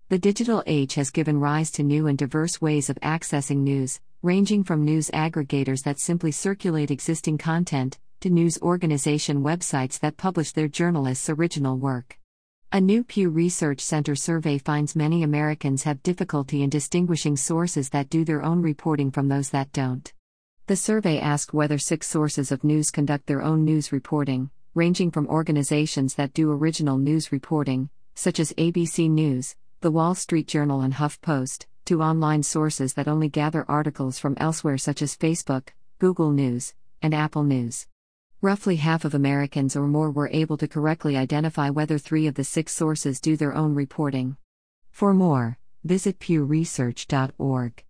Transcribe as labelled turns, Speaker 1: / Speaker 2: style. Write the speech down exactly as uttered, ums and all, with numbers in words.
Speaker 1: The digital age has given rise to new and diverse ways of accessing news, ranging from news aggregators that simply circulate existing content, to news organization websites that publish their journalists' original work. A new Pew Research Center survey finds many Americans have difficulty in distinguishing sources that do their own reporting from those that don't. The survey asked whether six sources of news conduct their own news reporting, ranging from organizations that do original news reporting, such as A B C News, The Wall Street Journal and HuffPost, to online sources that only gather articles from elsewhere such as Facebook, Google News, and Apple News. Roughly half of Americans or more were able to correctly identify whether three of the six sources do their own reporting. For more, visit pew research dot org.